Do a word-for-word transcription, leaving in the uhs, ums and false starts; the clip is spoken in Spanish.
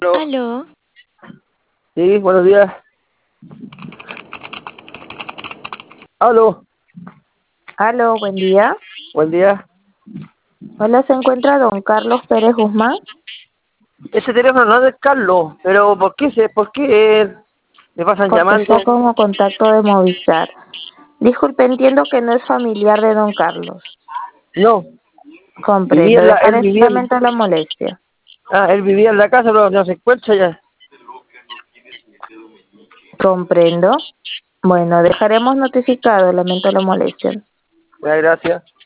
Aló. Aló, Sí, buenos días. Aló, Aló, buen día. buen día. Hola, ¿se encuentra don Carlos Pérez Guzmán? Ese teléfono no es de Carlos, pero ¿por qué se, por qué me pasan Porque llamando? está como contacto de Movistar. Disculpe, entiendo que no es familiar de don Carlos. No, vivía Comprendo, en la, él dejaré, vivía en, lamento la molestia. ah, él vivía en la casa, pero no se encuentra ya. Comprendo. Bueno, dejaremos notificado, lamento la molestia. Ya, gracias.